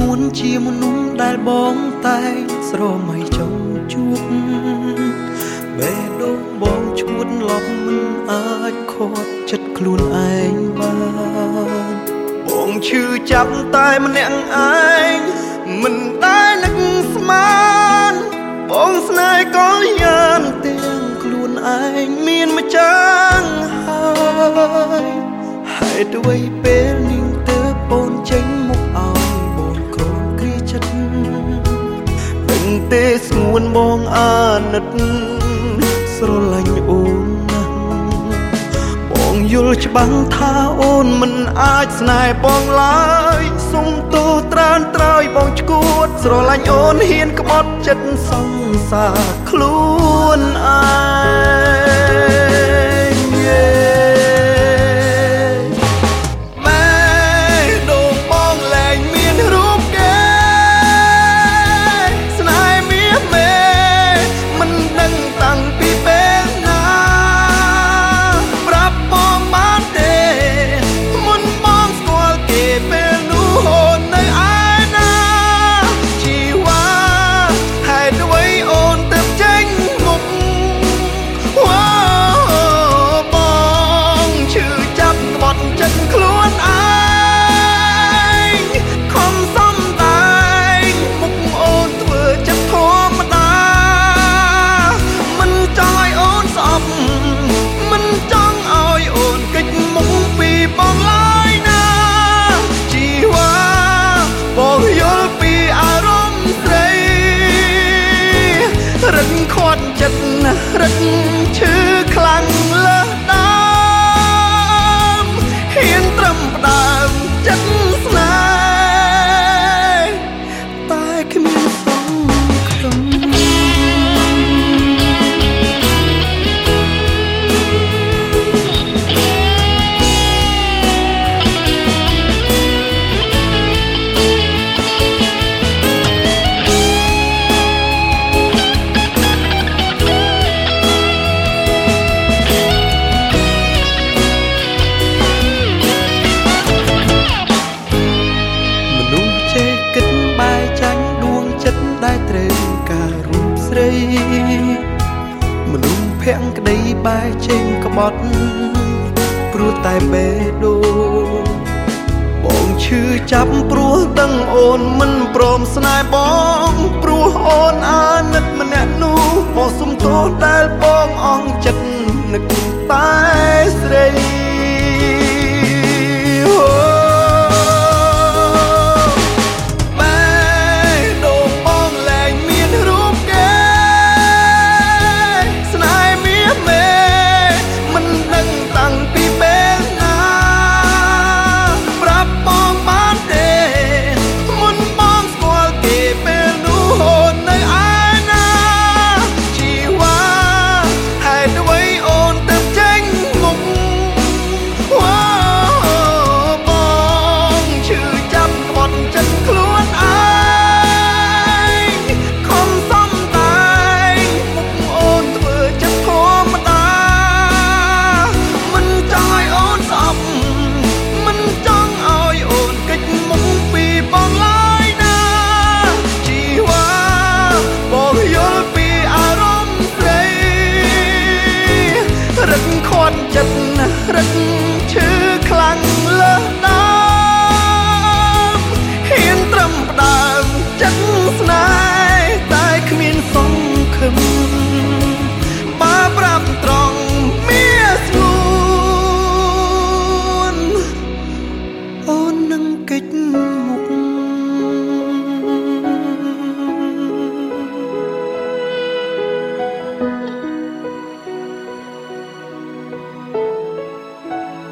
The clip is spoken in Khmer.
ួនជាមនុស្សដែលបងតែងស្រមៃចង់ជួបបេះដូងបងឈួតលប់មិនអាចខាត់ចិត្តខ្លួនឯងបានបងឈឺចាប់តែម្នាក់ឯងមិនដែលនឹកស្មានបងស្នេហ៍ក៏យ៉ាងទាំងខ្លួនឯងមានម្ចាស់ហើយហេតុអ្វីពេលនេះទើបអូនចេញមកឲ្យបងក្រំគ្រាចិត្តមិនទេស្ងួនបងអាណិតស្រឡាញ់អូនណាស់បងយល់ច្បាស់ថាអូនមិនអាចស្នេហ៍បងឡើយសុំទោសត្រានត្រើយបងឈួតស្រឡាញ់អូនហ៊ានក្បត់ចិត្តសង្សារខ្លួនឯងម៉ែដូងបងលែងមានរូបគេស្នេហ៍មាសមេមិនដឹងតាំងពីពេលណាប្រាប់បងបានទេមុនបងស្គាល់គេពេលនោះអូននៅឯណាជីវ៉ាហេតុអ្វីអូនទៅចេញមុខបងឈឺចាប់ក្បត់ចិត្តខ្លួនឯងខំសំដែងមុខអូនធ្វើចិត្តធម្មតាមិនចង់ឲ្យអូនស្អប់មិនចង់ឲ្យអូនគេចមុខពីបងឡើយណាជីវ៉ាបងយល់ពីអារម្មណ៍ស្រីរឹងខាត់ចិត្តណាស់រឹកឈឺខ្លាំងលើសដើមហ៊ានត្រឹមផ្ដើមចិត្តស្នេហ៍តែគ្មានសង្ឃឹមមនុស្សចេះគិតបែកចាញ់ដួងចិត្តដែលត្រូវការរូបស្រីមនុស្សភាំងក្តីបែកចេញក្បត់ព្រោះតែបេះដូងបងឈឺចាប់ព្រោះដឹងអូនមិនព្រមស្នេហ៍បងព្រោះអូនអាណិតម្នាក់នោះបងសុំទោសដែលបងអង់ចិត្តនឹកតែស្រី